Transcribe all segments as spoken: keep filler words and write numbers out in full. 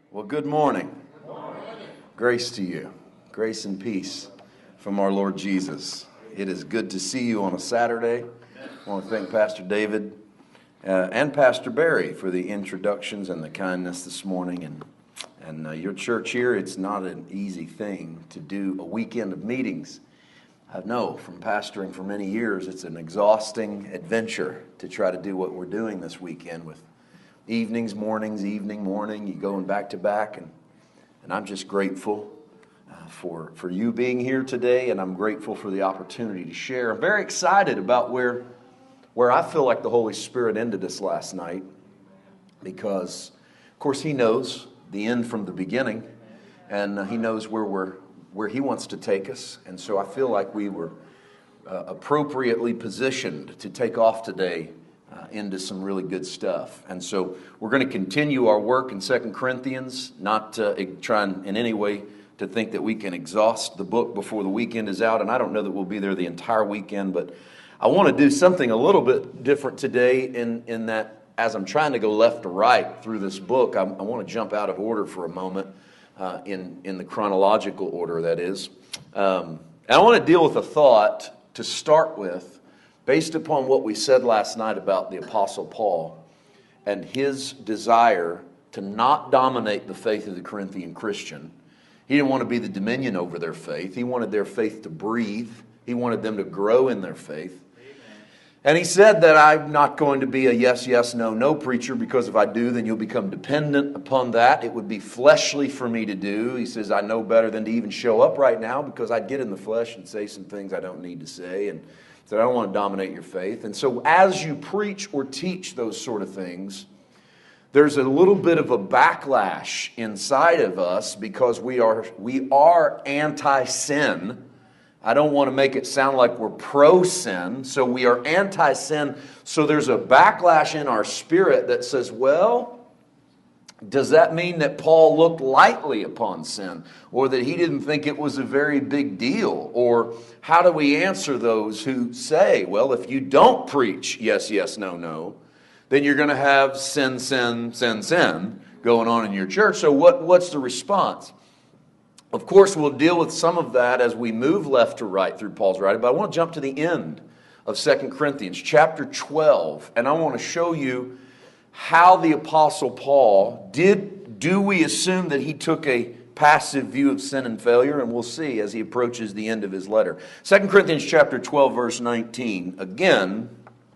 Well, good morning. Good morning. Grace to you. Grace and peace from our Lord Jesus. It is good to see you on a Saturday. I want to thank Pastor David uh, and Pastor Barry for the introductions and the kindness this morning. And, and uh, your church here, it's not an easy thing to do a weekend of meetings. I know from pastoring for many years, it's an exhausting adventure to try to do what we're doing this weekend with evenings, mornings, evening, morning, you going back to back, and and I'm just grateful uh, for for you being here today, and I'm grateful for the opportunity to share. I'm very excited about where where I feel like the Holy Spirit ended us last night, because, of course, He knows the end from the beginning, and uh, He knows where we're where He wants to take us, and so I feel like we were uh, appropriately positioned to take off today Uh, into some really good stuff. And so we're going to continue our work in Second Corinthians, not uh, trying in any way to think that we can exhaust the book before the weekend is out, and I don't know that we'll be there the entire weekend, but I want to do something a little bit different today in, in that as I'm trying to go left to right through this book, I, I want to jump out of order for a moment, uh, in, in the chronological order, that is. Um, and I want to deal with a thought to start with, based upon what we said last night about the Apostle Paul and his desire to not dominate the faith of the Corinthian Christian. He didn't want to be the dominion over their faith. He wanted their faith to breathe. He wanted them to grow in their faith. Amen. And he said that I'm not going to be a yes, yes, no, no preacher, because if I do, then you'll become dependent upon that. It would be fleshly for me to do. He says, I know better than to even show up right now, because I'd get in the flesh and say some things I don't need to say. And so I don't want to dominate your faith. And so as you preach or teach those sort of things, there's a little bit of a backlash inside of us, because we are we are anti-sin. I don't want to make it sound like we're pro-sin. So we are anti-sin. So there's a backlash in our spirit that says, well, does that mean that Paul looked lightly upon sin, or that he didn't think it was a very big deal? Or how do we answer those who say, well, if you don't preach yes, yes, no, no, then you're going to have sin, sin, sin, sin going on in your church. So what, what's the response? Of course, we'll deal with some of that as we move left to right through Paul's writing, but I want to jump to the end of Second Corinthians chapter twelve, and I want to show you how the Apostle Paul did. Do we assume that he took a passive view of sin and failure? And we'll see as he approaches the end of his letter. Second Corinthians chapter twelve, verse nineteen. Again,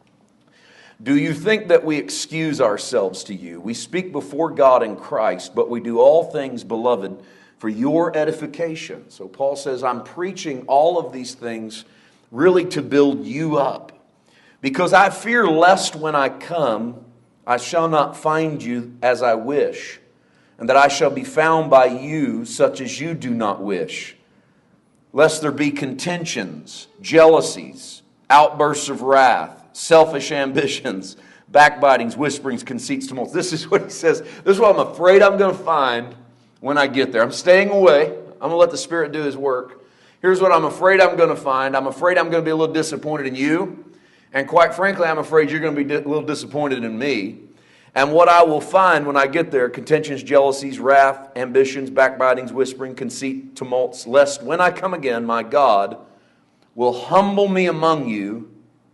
do you think that we excuse ourselves to you? We speak before God in Christ, but we do all things, beloved, for your edification. So Paul says, I'm preaching all of these things really to build you up, because I fear lest when I come, I shall not find you as I wish, and that I shall be found by you such as you do not wish, lest there be contentions, jealousies, outbursts of wrath, selfish ambitions, backbitings, whisperings, conceits, tumults. This is what he says. This is what I'm afraid I'm going to find when I get there. I'm staying away. I'm going to let the Spirit do His work. Here's what I'm afraid I'm going to find. I'm afraid I'm going to be a little disappointed in you. And quite frankly, I'm afraid you're going to be a little disappointed in me. And what I will find when I get there, contentions, jealousies, wrath, ambitions, backbitings, whispering, conceit, tumults, lest when I come again, my God will humble me among you,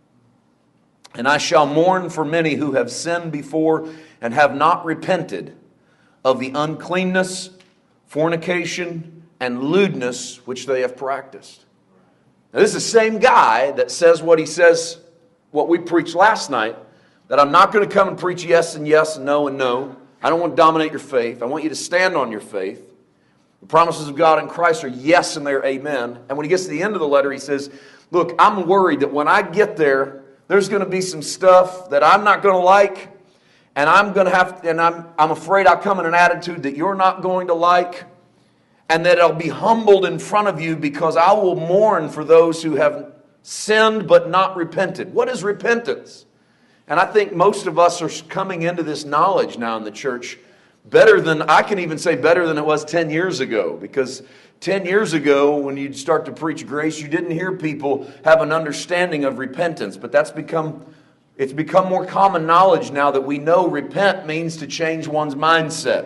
and I shall mourn for many who have sinned before and have not repented of the uncleanness, fornication, and lewdness which they have practiced. Now, this is the same guy that says what he says, what we preached last night, that I'm not going to come and preach yes and yes and no and no. I don't want to dominate your faith. I want you to stand on your faith. The promises of God in Christ are yes and they're amen. And when he gets to the end of the letter, he says, look, I'm worried that when I get there, there's going to be some stuff that I'm not going to like, and I'm going to have, and I'm, I'm afraid I'll come in an attitude that you're not going to like, and that I'll be humbled in front of you because I will mourn for those who have sinned but not repented. What is repentance? And I think most of us are coming into this knowledge now in the church better than, I can even say better than it was ten years ago. Because ten years ago, when you'd start to preach grace, you didn't hear people have an understanding of repentance. But that's become, it's become more common knowledge now that we know repent means to change one's mindset.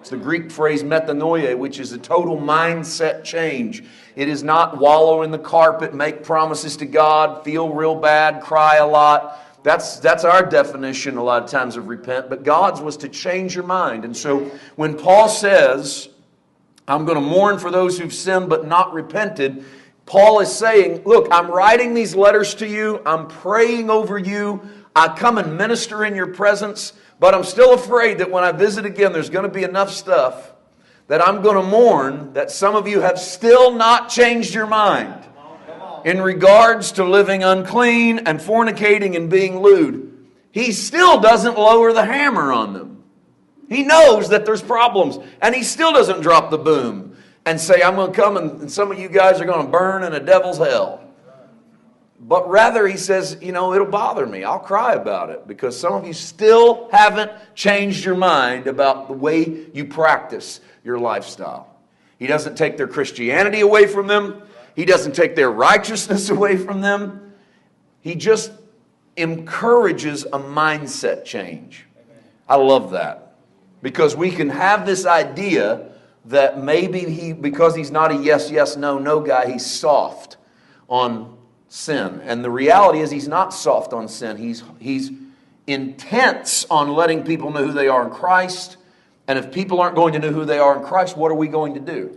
It's the Greek phrase metanoia, which is a total mindset change. It is not wallow in the carpet, make promises to God, feel real bad, cry a lot. That's, that's our definition a lot of times of repent. But God's was to change your mind. And so when Paul says, I'm going to mourn for those who've sinned but not repented, Paul is saying, look, I'm writing these letters to you. I'm praying over you. I come and minister in your presence. But I'm still afraid that when I visit again, there's going to be enough stuff that I'm going to mourn that some of you have still not changed your mind in regards to living unclean and fornicating and being lewd. He still doesn't lower the hammer on them. He knows that there's problems, and he still doesn't drop the boom and say, I'm going to come and, and some of you guys are going to burn in a devil's hell. But rather he says, you know, it'll bother me. I'll cry about it because some of you still haven't changed your mind about the way you practice your lifestyle. He doesn't take their Christianity away from them. He doesn't take their righteousness away from them. He just encourages a mindset change. I love that because we can have this idea that maybe he, because he's not a yes, yes, no, no guy, he's soft on sin. And the reality is he's not soft on sin. He's, he's intense on letting people know who they are in Christ. And if people aren't going to know who they are in Christ, what are we going to do?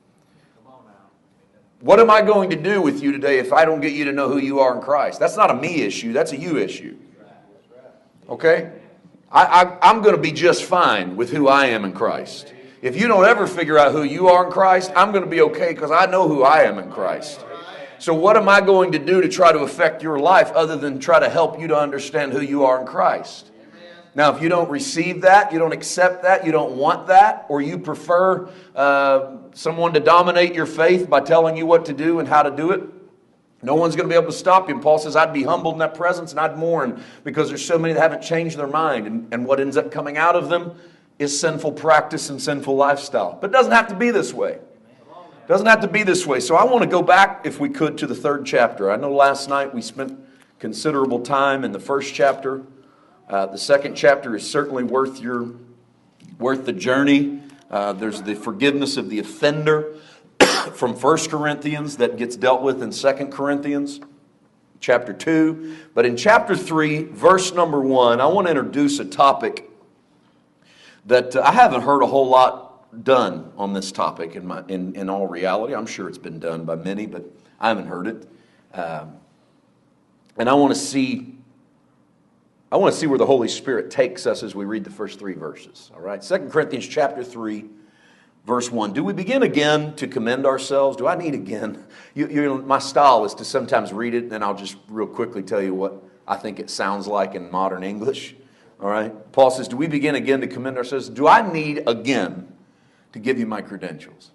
What am I going to do with you today if I don't get you to know who you are in Christ? That's not a me issue. That's a you issue. Okay? I, I, I'm going to be just fine with who I am in Christ. If you don't ever figure out who you are in Christ, I'm going to be okay because I know who I am in Christ. So what am I going to do to try to affect your life other than try to help you to understand who you are in Christ? Now, if you don't receive that, you don't accept that, you don't want that, or you prefer uh, someone to dominate your faith by telling you what to do and how to do it, no one's going to be able to stop you. And Paul says, I'd be humbled in that presence and I'd mourn because there's so many that haven't changed their mind. And, and what ends up coming out of them is sinful practice and sinful lifestyle. But it doesn't have to be this way. It doesn't have to be this way. So I want to go back, if we could, to the third chapter. I know last night we spent considerable time in the first chapter. Uh, the second chapter is certainly worth your worth the journey. Uh, there's the forgiveness of the offender from First Corinthians that gets dealt with in Second Corinthians chapter two. But in chapter three, verse number one, I want to introduce a topic that uh, I haven't heard a whole lot done on this topic in my in, in all reality. I'm sure it's been done by many, but I haven't heard it. Um, and I want to see I want to see where the Holy Spirit takes us as we read the first three verses. All right, Second Corinthians chapter three, verse one. Do we begin again to commend ourselves? Do I need again? You, you know, my style is to sometimes read it, and then I'll just real quickly tell you what I think it sounds like in modern English. All right, Paul says, do we begin again to commend ourselves? Do I need again to give you my credentials?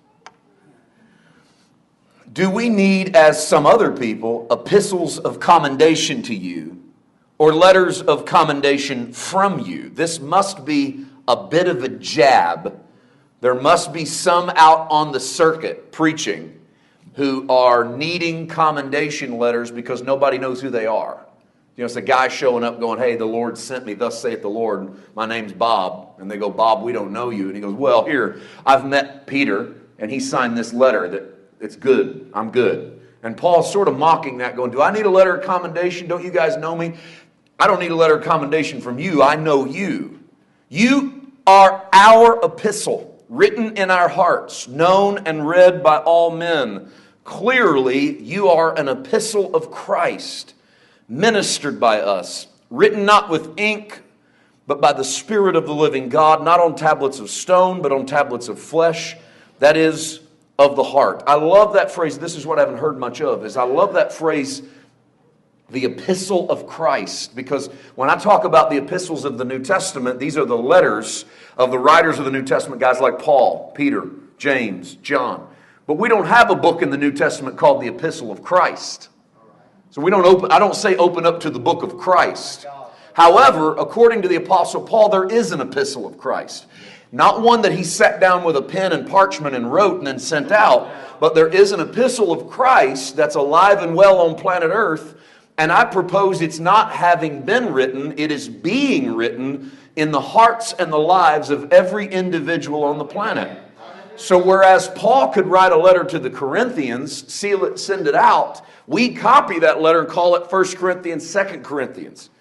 Do we need, as some other people, epistles of commendation to you or letters of commendation from you? This must be a bit of a jab. There must be some out on the circuit preaching who are needing commendation letters because nobody knows who they are. You know, it's a guy showing up going, hey, the Lord sent me, thus saith the Lord, my name's Bob. And they go, Bob, we don't know you. And he goes, well, here, I've met Peter, and he signed this letter that it's good, I'm good. And Paul's sort of mocking that, going, do I need a letter of commendation? Don't you guys know me? I don't need a letter of commendation from you. I know you. You are our epistle, written in our hearts, known and read by all men. Clearly, you are an epistle of Christ, ministered by us, written not with ink, but by the Spirit of the living God, not on tablets of stone, but on tablets of flesh, that is, of the heart. I love that phrase. This is what I haven't heard much of, is I love that phrase, the epistle of Christ, because when I talk about the epistles of the New Testament, these are the letters of the writers of the New Testament, guys like Paul, Peter, James, John. But we don't have a book in the New Testament called the Epistle of Christ. So we don't open, I don't say open up to the book of Christ. However, according to the Apostle Paul, there is an epistle of Christ. Not one that he sat down with a pen and parchment and wrote and then sent out, but there is an epistle of Christ that's alive and well on planet Earth. And I propose it's not having been written, it is being written in the hearts and the lives of every individual on the planet. So whereas Paul could write a letter to the Corinthians, seal it, send it out, we copy that letter and call it First Corinthians, Second Corinthians.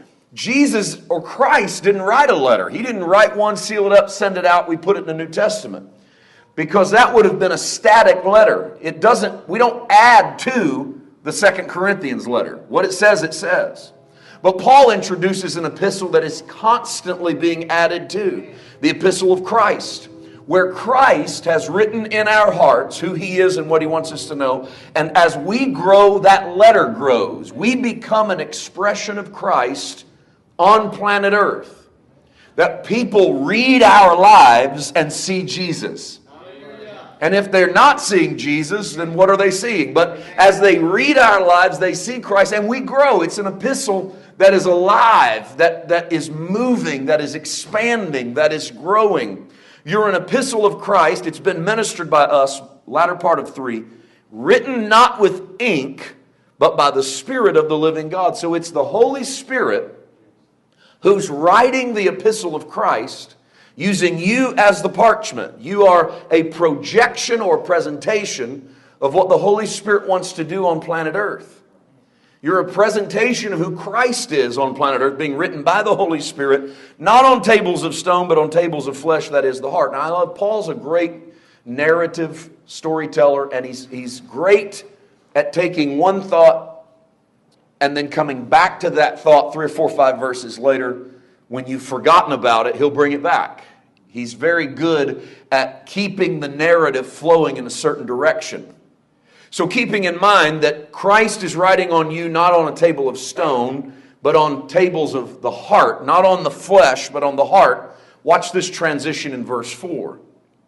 Jesus or Christ didn't write a letter. He didn't write one, seal it up, send it out, we put it in the New Testament. Because that would have been a static letter. It doesn't, we don't add to the Second Corinthians letter. What it says, it says. But Paul introduces an epistle that is constantly being added to. The epistle of Christ, where Christ has written in our hearts who He is and what He wants us to know. And as we grow, that letter grows. We become an expression of Christ on planet Earth. That people read our lives and see Jesus. And if they're not seeing Jesus, then what are they seeing? But as they read our lives, they see Christ, and we grow. It's an epistle that is alive, that, that is moving, that is expanding, that is growing. You're an epistle of Christ. It's been ministered by us, latter part of three, written not with ink, but by the Spirit of the living God. So it's the Holy Spirit who's writing the epistle of Christ, using you as the parchment. You are a projection or presentation of what the Holy Spirit wants to do on planet Earth. You're a presentation of who Christ is on planet Earth, being written by the Holy Spirit, not on tables of stone, but on tables of flesh, that is the heart. Now, I love Paul's a great narrative storyteller, and he's, he's great at taking one thought and then coming back to that thought three or four or five verses later. When you've forgotten about it, he'll bring it back. He's very good at keeping the narrative flowing in a certain direction. So keeping in mind that Christ is writing on you not on a table of stone, but on tables of the heart, not on the flesh, but on the heart. Watch this transition in verse four.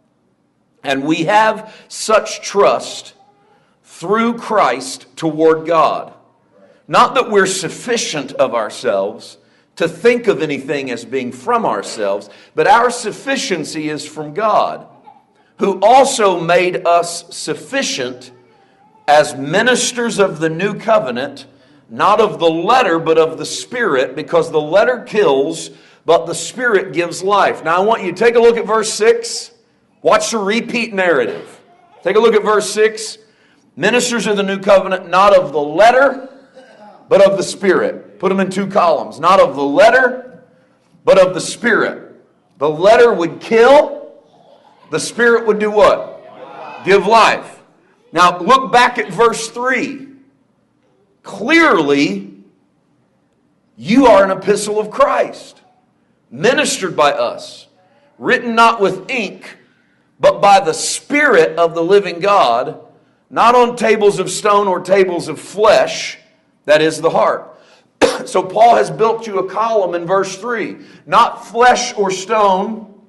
And we have such trust through Christ toward God. Not that we're sufficient of ourselves to think of anything as being from ourselves, but our sufficiency is from God, who also made us sufficient as ministers of the new covenant, not of the letter, but of the Spirit, because the letter kills, but the Spirit gives life. Now I want you to take a look at verse six. Watch the repeat narrative. Take a look at verse six. Ministers of the new covenant, not of the letter, but of the Spirit. Put them in two columns. Not of the letter, but of the Spirit. The letter would kill. The Spirit would do what? Give life. Now look back at verse three. Clearly, you are an epistle of Christ, ministered by us, written not with ink, but by the Spirit of the living God, not on tables of stone or tables of flesh, that is the heart. So Paul has built you a column in verse three. Not flesh or stone,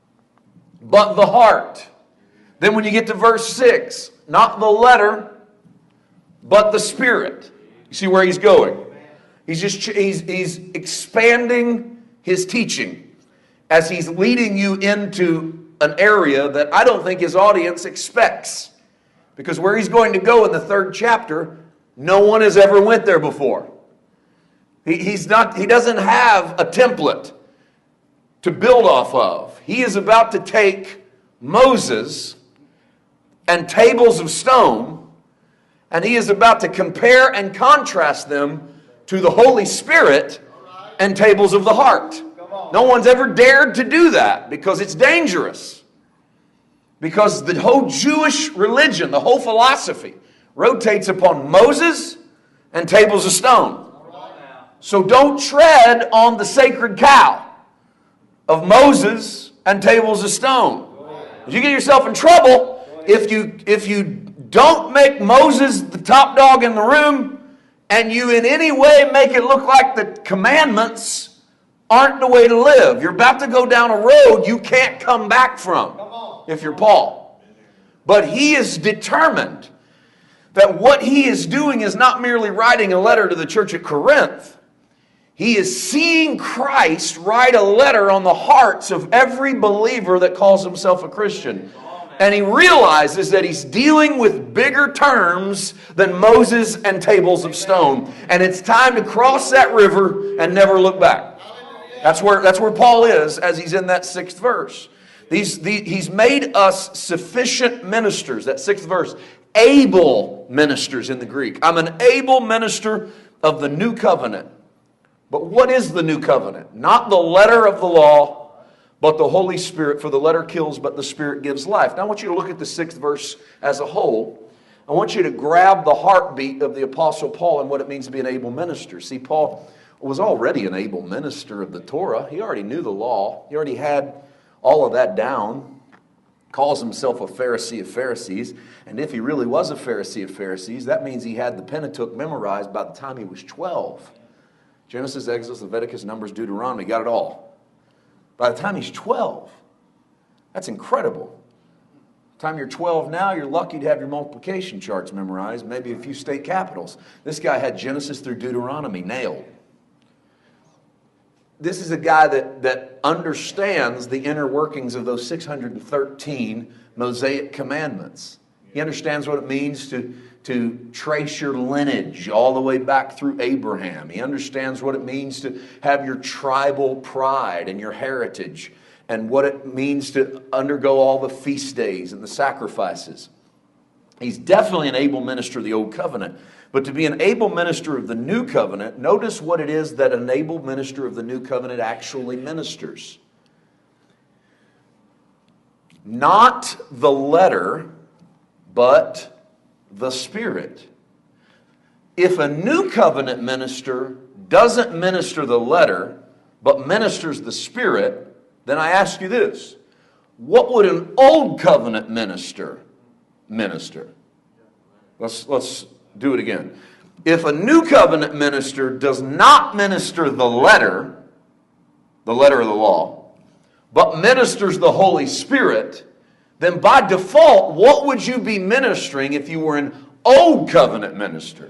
but the heart. Then when you get to verse six, not the letter, but the Spirit. You see where he's going? He's just he's, he's expanding his teaching as he's leading you into an area that I don't think his audience expects. Because where he's going to go in the third chapter, no one has ever went there before. He, he's not, he doesn't have a template to build off of. He is about to take Moses and tables of stone, and he is about to compare and contrast them to the Holy Spirit and tables of the heart. No one's ever dared to do that because it's dangerous. Because the whole Jewish religion, the whole philosophy, rotates upon Moses and tables of stone. So don't tread on the sacred cow of Moses and tables of stone. You get yourself in trouble if you, if you don't make Moses the top dog in the room and you in any way make it look like the commandments aren't the way to live. You're about to go down a road you can't come back from if you're Paul. But he is determined that what he is doing is not merely writing a letter to the church at Corinth. He is seeing Christ write a letter on the hearts of every believer that calls himself a Christian. And he realizes that he's dealing with bigger terms than Moses and tables of stone. And it's time to cross that river and never look back. That's where, that's where Paul is as he's in that sixth verse. These, the, he's made us sufficient ministers, that sixth verse, able ministers in the Greek. I'm an able minister of the new covenant. But what is the new covenant? Not the letter of the law, but the Holy Spirit. For the letter kills, but the Spirit gives life. Now I want you to look at the sixth verse as a whole. I want you to grab the heartbeat of the Apostle Paul and what it means to be an able minister. See, Paul was already an able minister of the Torah. He already knew the law. He already had all of that down. Calls himself a Pharisee of Pharisees. And if he really was a Pharisee of Pharisees, that means he had the Pentateuch memorized by the time he was twelve. Genesis, Exodus, Leviticus, Numbers, Deuteronomy, got it all. By the time he's twelve, that's incredible. By the time you're twelve now, you're lucky to have your multiplication charts memorized, maybe a few state capitals. This guy had Genesis through Deuteronomy nailed. This is a guy that, that understands the inner workings of those six hundred thirteen Mosaic commandments. He understands what it means to, to trace your lineage all the way back through Abraham. He understands what it means to have your tribal pride and your heritage, and what it means to undergo all the feast days and the sacrifices. He's definitely an able minister of the Old Covenant. But to be an able minister of the New Covenant, notice what it is that an able minister of the New Covenant actually ministers. Not the letter, but the Spirit. If a New Covenant minister doesn't minister the letter, but ministers the Spirit, then I ask you this: what would an Old Covenant minister minister? Let's, let's do it again. If a New Covenant minister does not minister the letter, the letter of the law, but ministers the Holy Spirit, then by default, what would you be ministering if you were an Old Covenant minister?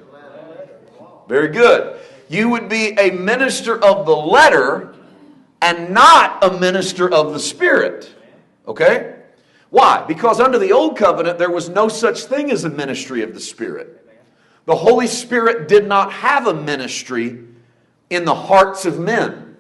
Very good. You would be a minister of the letter and not a minister of the Spirit. Okay? Why? Because under the Old Covenant, there was no such thing as a ministry of the Spirit. The Holy Spirit did not have a ministry in the hearts of men.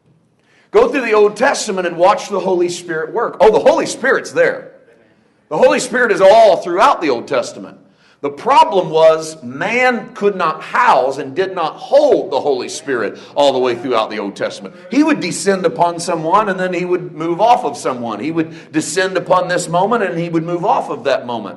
Go through the Old Testament and watch the Holy Spirit work. Oh, the Holy Spirit's there. The Holy Spirit is all throughout the Old Testament. The problem was man could not house and did not hold the Holy Spirit all the way throughout the Old Testament. He would descend upon someone and then he would move off of someone. He would descend upon this moment and he would move off of that moment.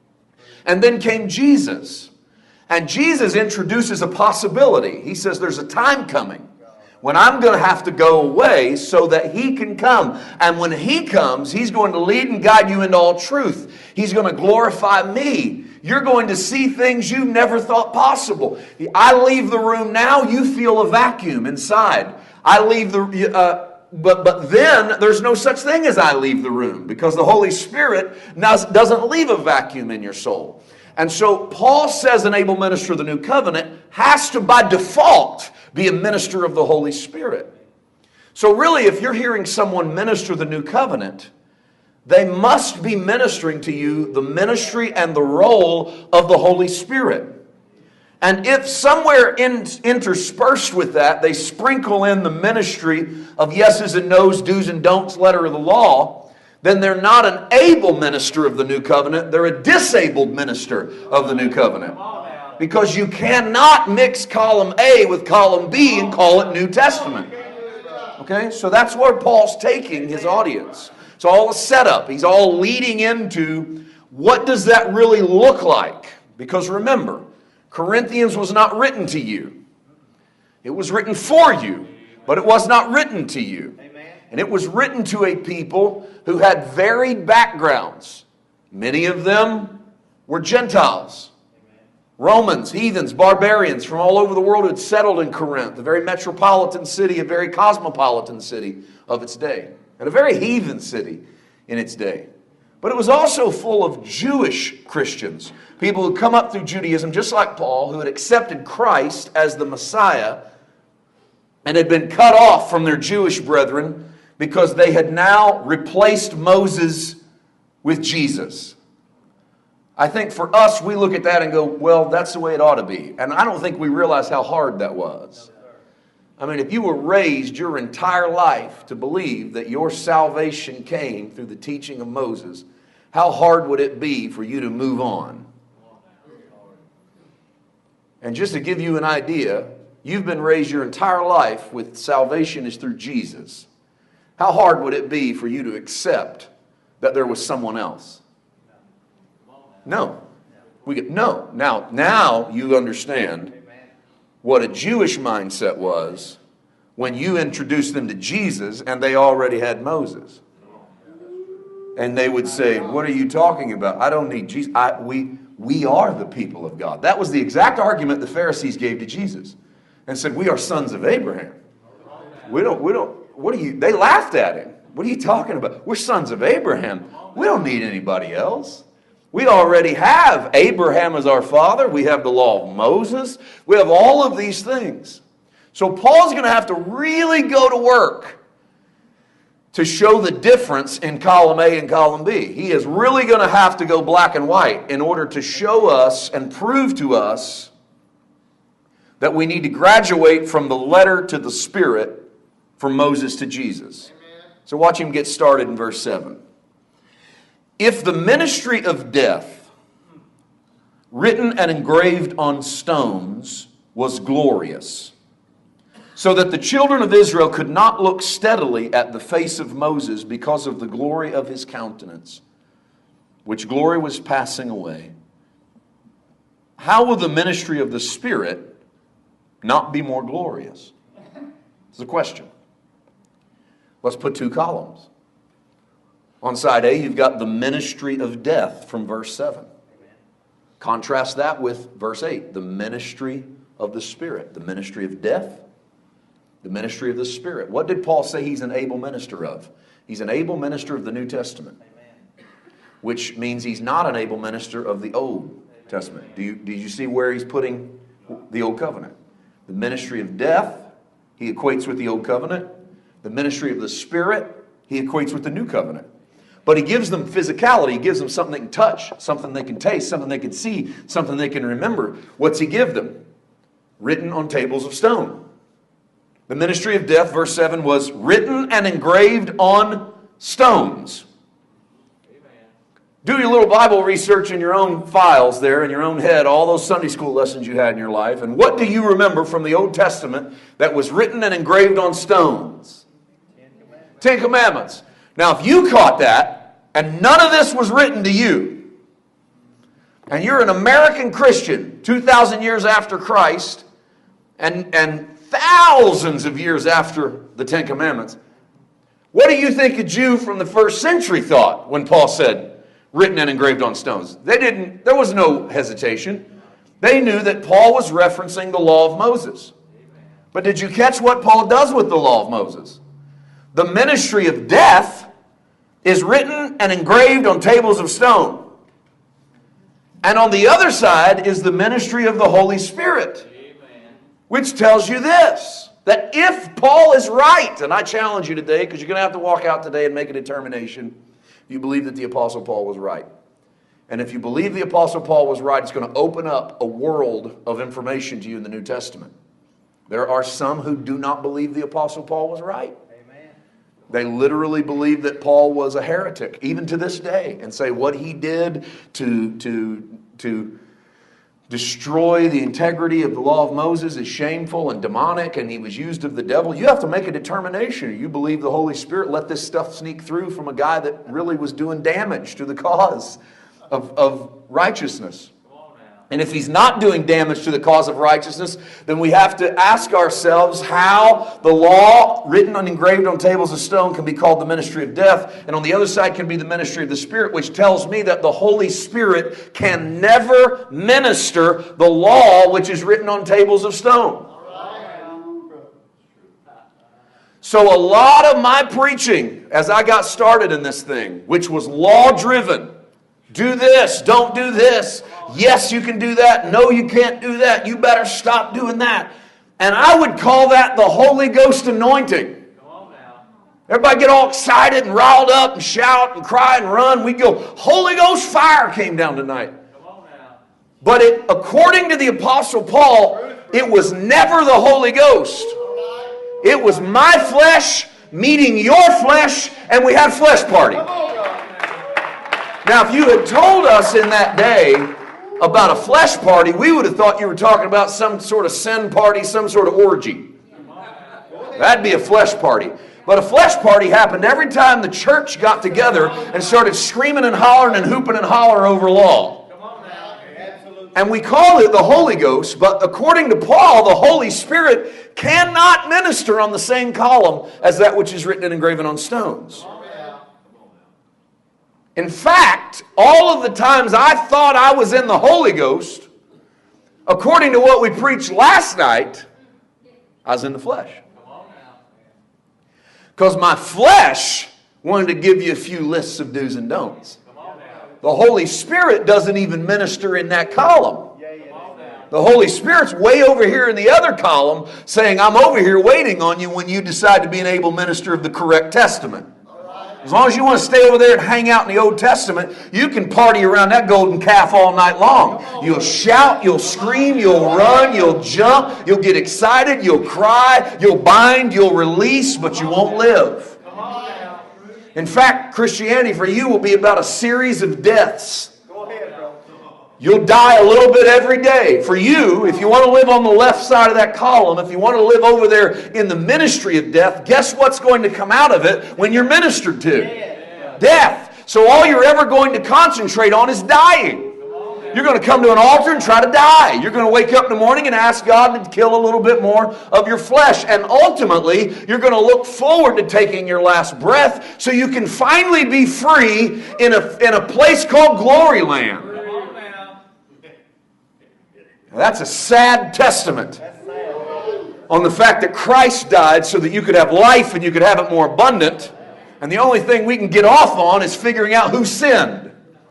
And then came Jesus. And Jesus introduces a possibility. He says there's a time coming when I'm going to have to go away so that He can come. And when He comes, He's going to lead and guide you into all truth. He's going to glorify me. You're going to see things you never thought possible. I leave the room now, you feel a vacuum inside. I leave the... Uh, But, but then there's no such thing as I leave the room, because the Holy Spirit doesn't leave a vacuum in your soul. And so Paul says an able minister of the New Covenant has to by default be a minister of the Holy Spirit. So really, if you're hearing someone minister the New Covenant, they must be ministering to you the ministry and the role of the Holy Spirit. And if somewhere in, interspersed with that, they sprinkle in the ministry of yeses and nos, do's and don'ts, letter of the law, then they're not an able minister of the New Covenant. They're a disabled minister of the New Covenant. Because you cannot mix column A with column B and call it New Testament. Okay, so that's where Paul's taking his audience. It's all a setup. He's all leading into what does that really look like? Because remember, Corinthians was not written to you. It was written for you, but it was not written to you. And it was written to a people who had varied backgrounds. Many of them were Gentiles, Romans, heathens, barbarians from all over the world who had settled in Corinth, a very metropolitan city, a very cosmopolitan city of its day, and a very heathen city in its day. But it was also full of Jewish Christians, people who come up through Judaism just like Paul, who had accepted Christ as the Messiah and had been cut off from their Jewish brethren because they had now replaced Moses with Jesus. I think for us, we look at that and go, well, that's the way it ought to be. And I don't think we realize how hard that was. I mean, if you were raised your entire life to believe that your salvation came through the teaching of Moses, how hard would it be for you to move on? And just to give you an idea, you've been raised your entire life with salvation is through Jesus. How hard would it be for you to accept that there was someone else? No. We get, no. Now, now you understand what a Jewish mindset was when you introduced them to Jesus and they already had Moses. And they would say, what are you talking about? I don't need Jesus. I, we, we are the people of God. That was the exact argument the Pharisees gave to Jesus and said, we are sons of Abraham. We don't, we don't, what are you, they laughed at him. What are you talking about? We're sons of Abraham. We don't need anybody else. We already have Abraham as our father. We have the law of Moses. We have all of these things. So Paul's going to have to really go to work to show the difference in column A and column B. He is really going to have to go black and white in order to show us and prove to us that we need to graduate from the letter to the Spirit, from Moses to Jesus. So watch him get started in verse seven. If the ministry of death, written and engraved on stones, was glorious, so that the children of Israel could not look steadily at the face of Moses because of the glory of his countenance, which glory was passing away, how will the ministry of the Spirit not be more glorious? It's a question. Let's put two columns. On side A, you've got the ministry of death from verse seven. Contrast that with verse eight, the ministry of the Spirit. The ministry of death, the ministry of the Spirit. What did Paul say he's an able minister of? He's an able minister of the New Testament, which means he's not an able minister of the Old Testament. Do you, did you see where he's putting the Old Covenant? The ministry of death, he equates with the Old Covenant. The ministry of the Spirit, he equates with the New Covenant. But he gives them physicality. He gives them something they can touch, something they can taste, something they can see, something they can remember. What's he give them? Written on tables of stone. The ministry of death, verse seven, was written and engraved on stones. Do your little Bible research in your own files there, in your own head, all those Sunday school lessons you had in your life. And what do you remember from the Old Testament that was written and engraved on stones? Ten Commandments. Ten Commandments. Now, if you caught that, and none of this was written to you, and you're an American Christian, two thousand years after Christ, and, and thousands of years after the Ten Commandments, what do you think a Jew from the first century thought when Paul said, written and engraved on stones? They didn't, there was no hesitation. They knew that Paul was referencing the law of Moses. But did you catch what Paul does with the law of Moses? The ministry of death is written and engraved on tables of stone. And on the other side is the ministry of the Holy Spirit, Amen. Which tells you this, that if Paul is right, and I challenge you today, because you're going to have to walk out today and make a determination, if you believe that the Apostle Paul was right. And if you believe the Apostle Paul was right, it's going to open up a world of information to you in the New Testament. There are some who do not believe the Apostle Paul was right. They literally believe that Paul was a heretic, even to this day, and say what he did to, to, to destroy the integrity of the law of Moses is shameful and demonic, and he was used of the devil. You have to make a determination. You believe the Holy Spirit let this stuff sneak through from a guy that really was doing damage to the cause of, of righteousness. And if he's not doing damage to the cause of righteousness, then we have to ask ourselves how the law written and engraved on tables of stone can be called the ministry of death, and on the other side can be the ministry of the Spirit, which tells me that the Holy Spirit can never minister the law which is written on tables of stone. So a lot of my preaching as I got started in this thing, which was law-driven, do this, don't do this. Yes, you can do that. No, you can't do that. You better stop doing that. And I would call that the Holy Ghost anointing. Everybody get all excited and riled up and shout and cry and run. We'd go, Holy Ghost fire came down tonight. But it, according to the Apostle Paul, it was never the Holy Ghost. It was my flesh meeting your flesh, and we had flesh party. Now, if you had told us in that day about a flesh party, we would have thought you were talking about some sort of sin party, some sort of orgy. That'd be a flesh party. But a flesh party happened every time the church got together and started screaming and hollering and hooping and hollering over law. And we call it the Holy Ghost, but according to Paul, the Holy Spirit cannot minister on the same column as that which is written and engraven on stones. In fact, all of the times I thought I was in the Holy Ghost, according to what we preached last night, I was in the flesh. Because my flesh wanted to give you a few lists of do's and don'ts. The Holy Spirit doesn't even minister in that column. The Holy Spirit's way over here in the other column saying, I'm over here waiting on you when you decide to be an able minister of the correct testament. As long as you want to stay over there and hang out in the Old Testament, you can party around that golden calf all night long. You'll shout, you'll scream, you'll run, you'll jump, you'll get excited, you'll cry, you'll bind, you'll release, but you won't live. In fact, Christianity for you will be about a series of deaths. You'll die a little bit every day. For you, if you want to live on the left side of that column, if you want to live over there in the ministry of death, guess what's going to come out of it when you're ministered to? Death. So all you're ever going to concentrate on is dying. You're going to come to an altar and try to die. You're going to wake up in the morning and ask God to kill a little bit more of your flesh. And ultimately, you're going to look forward to taking your last breath so you can finally be free in a, in a place called Glory Land. Now, that's a sad testament on the fact that Christ died so that you could have life and you could have it more abundant. And the only thing we can get off on is figuring out who sinned.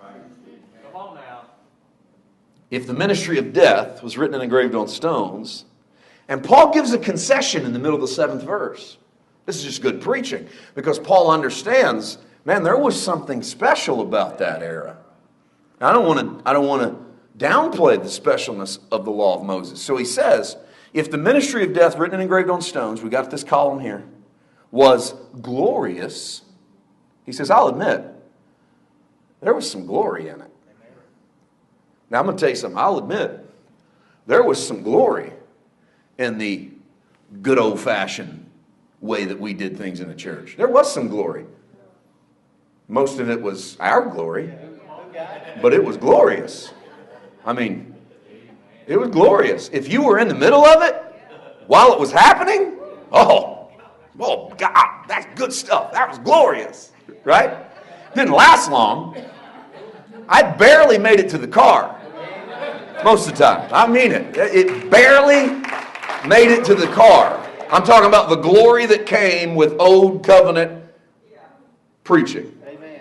If the ministry of death was written and engraved on stones, and Paul gives a concession in the middle of the seventh verse. This is just good preaching, because Paul understands, man, there was something special about that era. Now, I don't want to, I don't want to downplay the specialness of the law of Moses. So he says, if the ministry of death written and engraved on stones, we got this column here, was glorious, he says, I'll admit, there was some glory in it. Now, I'm going to tell you something. I'll admit, there was some glory in the good old-fashioned way that we did things in the church. There was some glory. Most of it was our glory, but it was glorious. I mean, it was glorious. If you were in the middle of it while it was happening, oh, oh God, that's good stuff. That was glorious, right? Didn't last long. I barely made it to the car. Most of the time. I mean it. It barely made it to the car. I'm talking about the glory that came with Old Covenant preaching.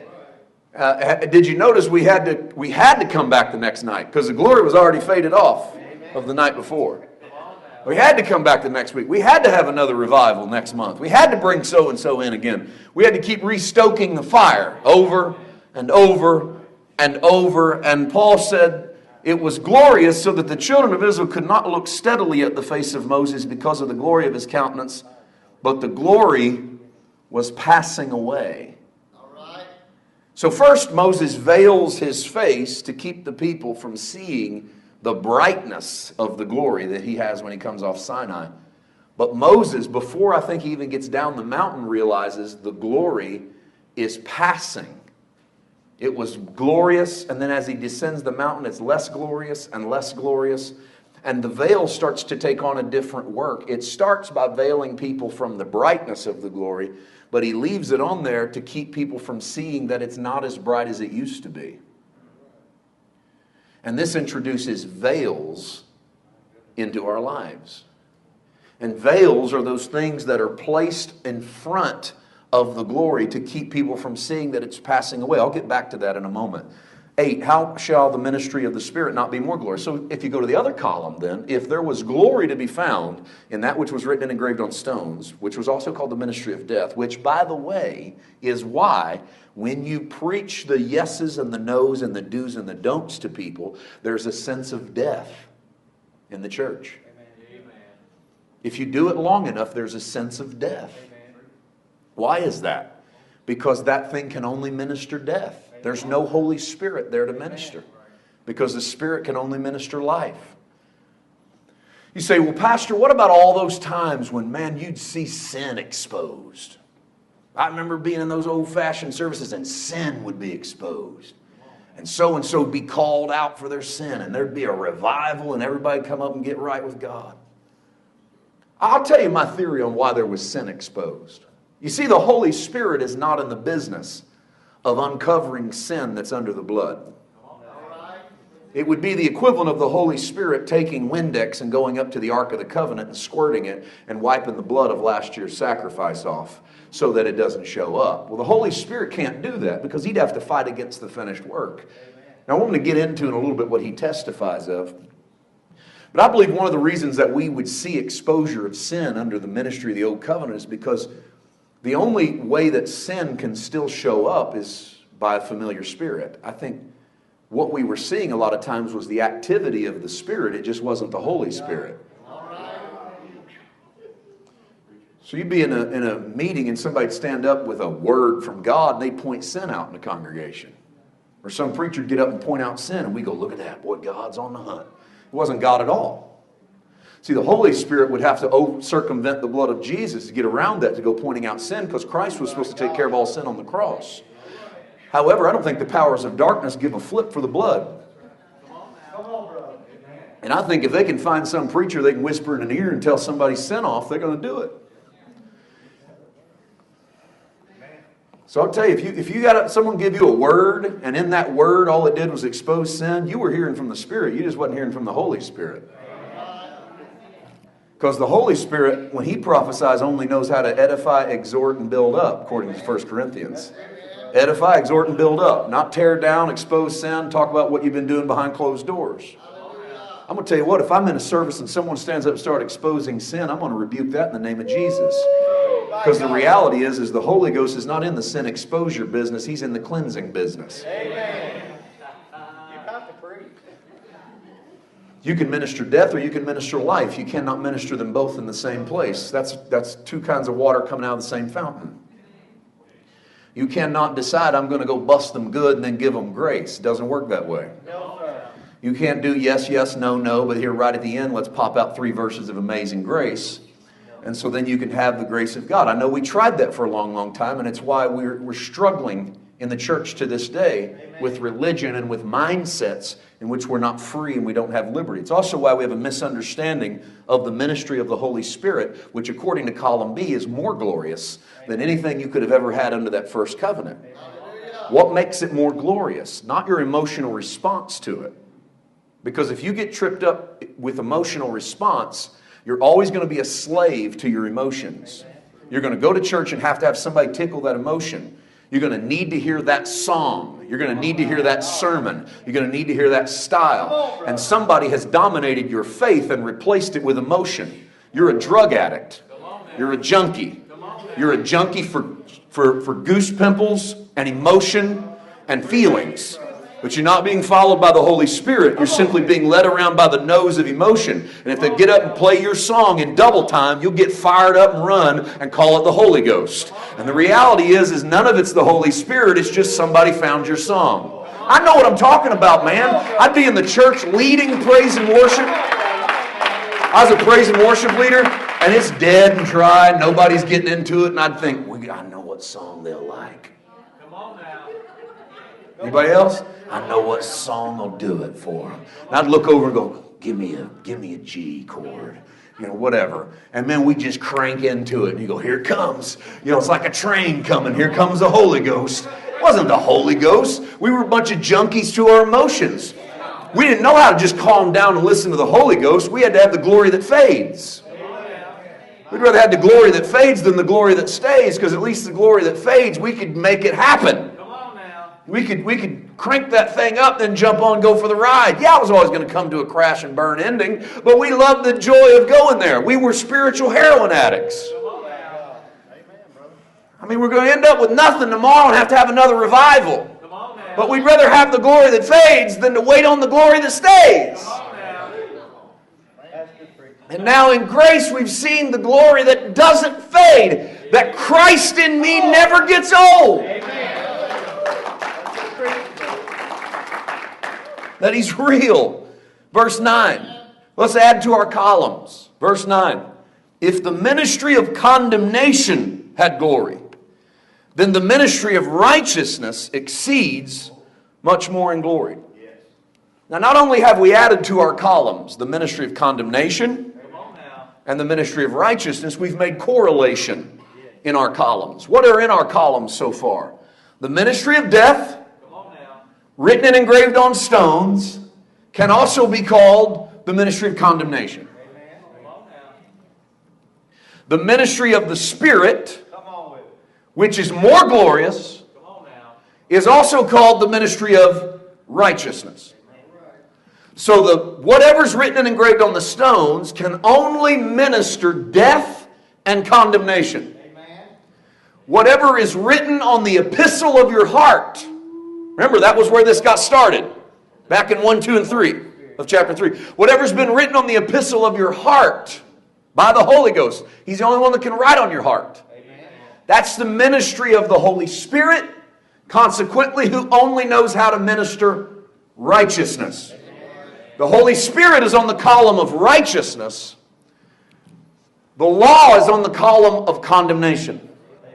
Uh, did you notice we had to we had to come back the next night because the glory was already faded off of the night before. We had to come back the next week. We had to have another revival next month. We had to bring so-and-so in again. We had to keep restoking the fire over and over and over. And Paul said, it was glorious so that the children of Israel could not look steadily at the face of Moses because of the glory of his countenance, but the glory was passing away. All right. So first Moses veils his face to keep the people from seeing the brightness of the glory that he has when he comes off Sinai. But Moses, before I think he even gets down the mountain, realizes the glory is passing. It was glorious, and then as he descends the mountain, it's less glorious and less glorious. And the veil starts to take on a different work. It starts by veiling people from the brightness of the glory, but he leaves it on there to keep people from seeing that it's not as bright as it used to be. And this introduces veils into our lives. And veils are those things that are placed in front of the glory to keep people from seeing that it's passing away. I'll get back to that in a moment. Eight, how shall the ministry of the Spirit not be more glorious? So if you go to the other column then, if there was glory to be found in that which was written and engraved on stones, which was also called the ministry of death, which by the way is why when you preach the yeses and the nos and the do's and the don'ts to people, there's a sense of death in the church. If you do it long enough, there's a sense of death. Why is that? Because that thing can only minister death. There's no Holy Spirit there to minister. Because the Spirit can only minister life. You say, well, Pastor, what about all those times when, man, you'd see sin exposed? I remember being in those old-fashioned services and sin would be exposed. And so-and-so would be called out for their sin. And there'd be a revival and everybody come up and get right with God. I'll tell you my theory on why there was sin exposed. You see, the Holy Spirit is not in the business of uncovering sin that's under the blood. It would be the equivalent of the Holy Spirit taking Windex and going up to the Ark of the Covenant and squirting it and wiping the blood of last year's sacrifice off so that it doesn't show up. Well, the Holy Spirit can't do that because he'd have to fight against the finished work. Now, I want to get into in a little bit what he testifies of. But I believe one of the reasons that we would see exposure of sin under the ministry of the Old Covenant is because the only way that sin can still show up is by a familiar spirit. I think what we were seeing a lot of times was the activity of the Spirit. It just wasn't the Holy Spirit. So you'd be in a, in a meeting and somebody'd stand up with a word from God and they'd point sin out in the congregation. Or some preacher would get up and point out sin and we go, look at that, boy, God's on the hunt. It wasn't God at all. See, the Holy Spirit would have to over- circumvent the blood of Jesus to get around that, to go pointing out sin, because Christ was supposed to take care of all sin on the cross. However, I don't think the powers of darkness give a flip for the blood. And I think if they can find some preacher they can whisper in an ear and tell somebody's sin off, they're going to do it. So I'll tell you, if you if you got someone give you a word, and in that word all it did was expose sin, you were hearing from the Spirit. You just wasn't hearing from the Holy Spirit. Because the Holy Spirit, when he prophesies, only knows how to edify, exhort, and build up, according to First Corinthians. Edify, exhort, and build up. Not tear down, expose sin, talk about what you've been doing behind closed doors. I'm going to tell you what, if I'm in a service and someone stands up and starts exposing sin, I'm going to rebuke that in the name of Jesus. Because the reality is, is the Holy Ghost is not in the sin exposure business. He's in the cleansing business. Amen. You can minister death or you can minister life. You cannot minister them both in the same place. That's, that's two kinds of water coming out of the same fountain. You cannot decide, I'm going to go bust them good and then give them grace. It doesn't work that way. No, sir. You can't do yes, yes, no, no, but here right at the end, let's pop out three verses of amazing grace. And so then you can have the grace of God. I know we tried that for a long, long time, and it's why we're, we're struggling in the church to this day. Amen. With religion and with mindsets in which we're not free and we don't have liberty. It's also why we have a misunderstanding of the ministry of the Holy Spirit, which according to column B is more glorious than anything you could have ever had under that first covenant. What makes it more glorious? Not your emotional response to it. Because if you get tripped up with emotional response, you're always going to be a slave to your emotions. You're going to go to church and have to have somebody tickle that emotion. You're going to need to hear that song. You're going to need to hear that sermon. You're going to need to hear that style. And somebody has dominated your faith and replaced it with emotion. You're a drug addict. You're a junkie. You're a junkie for, for, for goose pimples and emotion and feelings. But you're not being followed by the Holy Spirit. You're simply being led around by the nose of emotion. And if they get up and play your song in double time, you'll get fired up and run and call it the Holy Ghost. And the reality is, is none of it's the Holy Spirit. It's just somebody found your song. I know what I'm talking about, man. I'd be in the church leading praise and worship. I was a praise and worship leader, and it's dead and dry. Nobody's getting into it. And I'd think, well, I know what song they'll like. Come on now. Anybody else? I know what song will do it for them. And I'd look over and go, give me a, give me a G chord. You know, whatever. And then we just crank into it. And you go, here it comes. You know, it's like a train coming. Here comes the Holy Ghost. It wasn't the Holy Ghost. We were a bunch of junkies to our emotions. We didn't know how to just calm down and listen to the Holy Ghost. We had to have the glory that fades. We'd rather have the glory that fades than the glory that stays, because at least the glory that fades, we could make it happen. We could, we could crank that thing up, then jump on and go for the ride. Yeah, it was always going to come to a crash and burn ending, but we loved the joy of going there. We were spiritual heroin addicts. I mean, we're going to end up with nothing tomorrow and have to have another revival. But we'd rather have the glory that fades than to wait on the glory that stays. And now in grace we've seen the glory that doesn't fade, that Christ in me never gets old. That He's real. Verse nine. Let's add to our columns. Verse nine. If the ministry of condemnation had glory, then the ministry of righteousness exceeds much more in glory. Now, not only have we added to our columns the ministry of condemnation and the ministry of righteousness, we've made correlation in our columns. What are in our columns so far? The ministry of death, written and engraved on stones, can also be called the ministry of condemnation. The ministry of the Spirit, which is more glorious, is also called the ministry of righteousness. So the whatever's written and engraved on the stones can only minister death and condemnation. Whatever is written on the epistle of your heart, remember that was where this got started, back in one, two, and three of chapter three. Whatever's been written on the epistle of your heart by the Holy Ghost, He's the only one that can write on your heart. That's the ministry of the Holy Spirit, consequently, who only knows how to minister righteousness. The Holy Spirit is on the column of righteousness. The law is on the column of condemnation.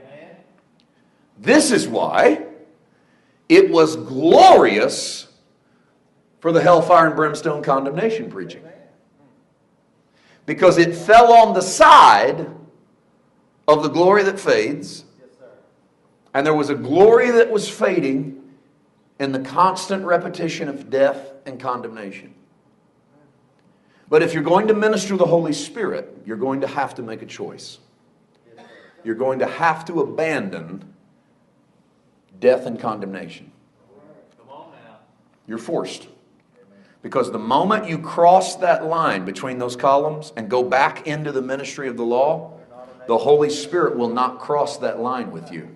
This is why it was glorious for the hellfire and brimstone condemnation preaching. Because it fell on the side of the glory that fades, and there was a glory that was fading in the constant repetition of death and condemnation. But if you're going to minister the Holy Spirit, you're going to have to make a choice. You're going to have to abandon death and condemnation. You're forced. Because the moment you cross that line between those columns and go back into the ministry of the law, the Holy Spirit will not cross that line with you.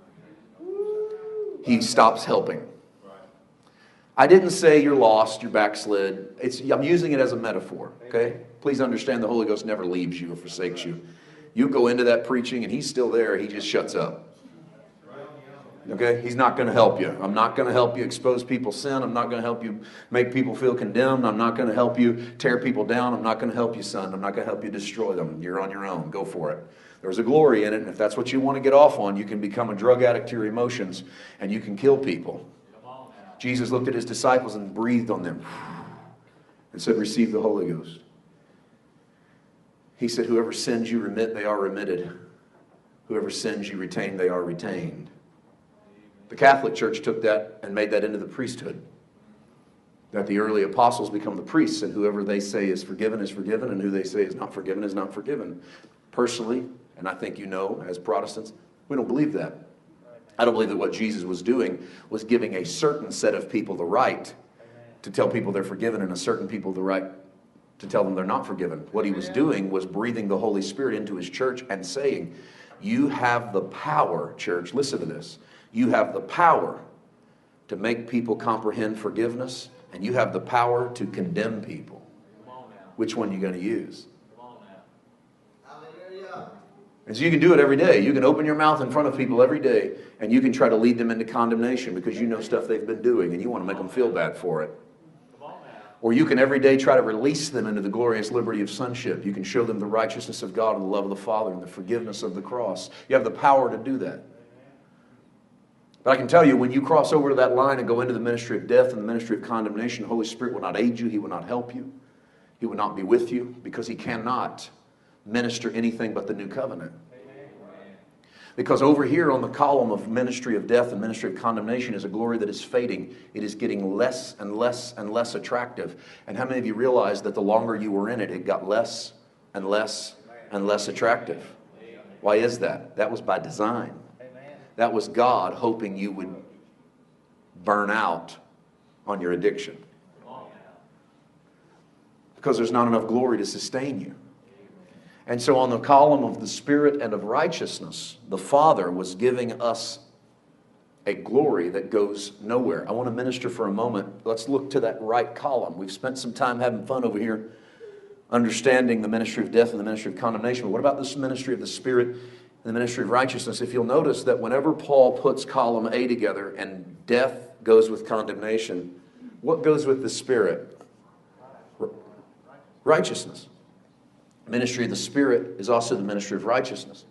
He stops helping. I didn't say you're lost, you're backslid. It's, I'm using it as a metaphor, okay? Please understand the Holy Ghost never leaves you or forsakes you. You go into that preaching and He's still there, He just shuts up. Okay? He's not going to help you. I'm not going to help you expose people's sin. I'm not going to help you make people feel condemned. I'm not going to help you tear people down. I'm not going to help you, son. I'm not going to help you destroy them. You're on your own. Go for it. There's a glory in it, and if that's what you want to get off on, you can become a drug addict to your emotions, and you can kill people. Jesus looked at His disciples and breathed on them and said, receive the Holy Ghost. He said, whoever sins you remit, they are remitted. Whoever sins you retain, they are retained. The Catholic Church took that and made that into the priesthood. That the early apostles become the priests, and whoever they say is forgiven is forgiven, and who they say is not forgiven is not forgiven. Personally, and I think you know, as Protestants, we don't believe that. I don't believe that what Jesus was doing was giving a certain set of people the right to tell people they're forgiven and a certain people the right to tell them they're not forgiven. What He was doing was breathing the Holy Spirit into His church and saying, you have the power, church, listen to this, you have the power to make people comprehend forgiveness, and you have the power to condemn people. Which one are you going to use? And so you can do it every day. You can open your mouth in front of people every day, and you can try to lead them into condemnation because you know stuff they've been doing, and you want to make them feel bad for it. Or you can every day try to release them into the glorious liberty of sonship. You can show them the righteousness of God and the love of the Father and the forgiveness of the cross. You have the power to do that. But I can tell you, when you cross over to that line and go into the ministry of death and the ministry of condemnation, the Holy Spirit will not aid you. He will not help you. He will not be with you because He cannot minister anything but the new covenant. Because over here on the column of ministry of death and ministry of condemnation is a glory that is fading. It is getting less and less and less attractive. And how many of you realize that the longer you were in it, it got less and less and less attractive? Why is that? That was by design. That was God hoping you would burn out on your addiction. Because there's not enough glory to sustain you. And so on the column of the Spirit and of righteousness, the Father was giving us a glory that goes nowhere. I want to minister for a moment. Let's look to that right column. We've spent some time having fun over here understanding the ministry of death and the ministry of condemnation. But what about this ministry of the Spirit and the ministry of righteousness? If you'll notice that whenever Paul puts column A together and death goes with condemnation, what goes with the Spirit? Righteousness. Ministry of the Spirit is also the ministry of righteousness.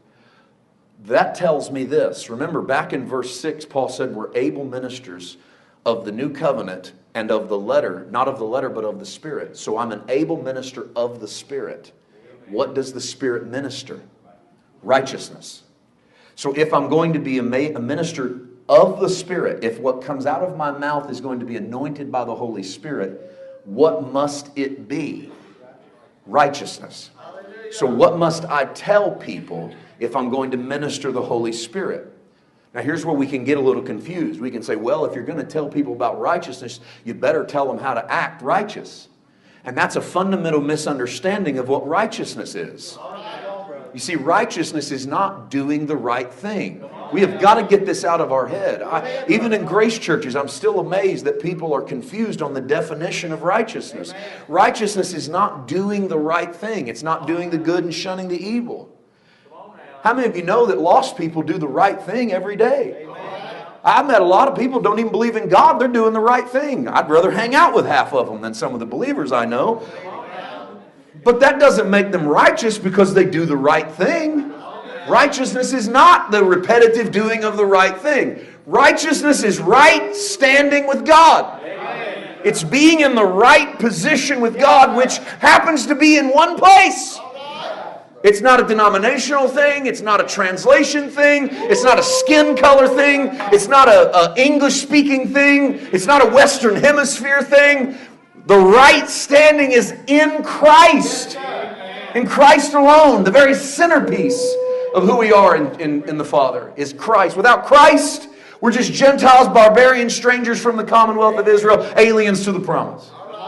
That tells me this. Remember, back in verse six, Paul said we're able ministers of the new covenant and of the letter, not of the letter, but of the Spirit. So I'm an able minister of the Spirit. What does the Spirit minister? Righteousness. So if I'm going to be a minister of the Spirit, if what comes out of my mouth is going to be anointed by the Holy Spirit, what must it be? Righteousness. So what must I tell people if I'm going to minister the Holy Spirit? Now here's where we can get a little confused. We can say, well, if you're going to tell people about righteousness, you better tell them how to act righteous. And that's a fundamental misunderstanding of what righteousness is. You see, righteousness is not doing the right thing. We have got to get this out of our head. I, even in grace churches, I'm still amazed that people are confused on the definition of righteousness. Righteousness is not doing the right thing. It's not doing the good and shunning the evil. How many of you know that lost people do the right thing every day? I've met a lot of people who don't even believe in God. They're doing the right thing. I'd rather hang out with half of them than some of the believers I know. But that doesn't make them righteous because they do the right thing. Righteousness is not the repetitive doing of the right thing. Righteousness is right standing with God. It's being in the right position with God, which happens to be in one place. It's not a denominational thing. It's not a translation thing. It's not a skin color thing. It's not a, a English speaking thing. It's not a Western Hemisphere thing. The right standing is in Christ. In Christ alone. The very centerpiece of who we are in, in, in the Father is Christ. Without Christ, we're just Gentiles, barbarians, strangers from the commonwealth of Israel, aliens to the promise.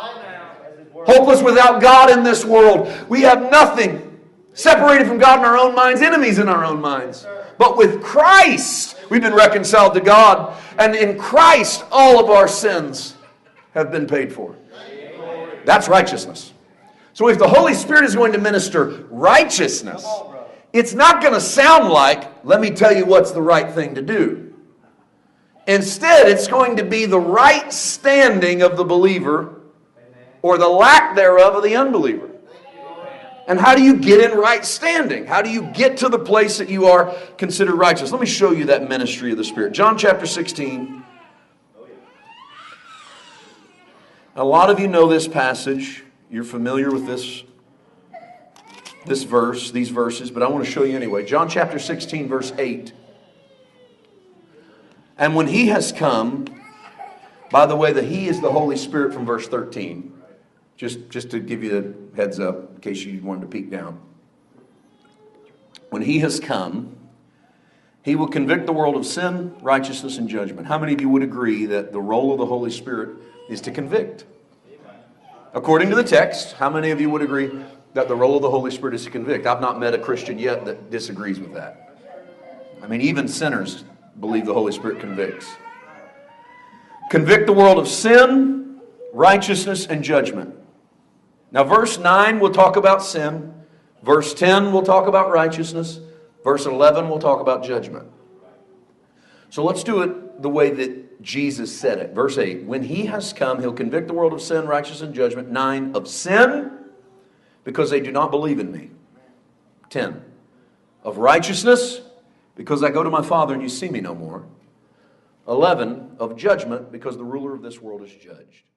Hopeless without God in this world. We have nothing. Separated from God in our own minds, enemies in our own minds. But with Christ, we've been reconciled to God. And in Christ, all of our sins have been paid for. That's righteousness. So if the Holy Spirit is going to minister righteousness, it's not going to sound like, let me tell you what's the right thing to do. Instead, it's going to be the right standing of the believer or the lack thereof of the unbeliever. And how do you get in right standing? How do you get to the place that you are considered righteous? Let me show you that ministry of the Spirit. John chapter sixteen. A lot of you know this passage. You're familiar with this, this verse, these verses, but I want to show you anyway. John chapter sixteen, verse eight. And when He has come, by the way, that He is the Holy Spirit from verse thirteen. Just, just to give you a heads up, in case you wanted to peek down. When He has come, He will convict the world of sin, righteousness, and judgment. How many of you would agree that the role of the Holy Spirit is to convict? According to the text, how many of you would agree that the role of the Holy Spirit is to convict? I've not met a Christian yet that disagrees with that. I mean, even sinners believe the Holy Spirit convicts. Convict the world of sin, righteousness, and judgment. Now, verse nine will talk about sin. Verse ten will talk about righteousness. Verse eleven will talk about judgment. So let's do it the way that Jesus said it. Verse eight, when He has come, He'll convict the world of sin, righteousness, and judgment. nine, of sin, because they do not believe in Me. ten, of righteousness, because I go to my Father and you see Me no more. eleven, of judgment, because the ruler of this world is judged.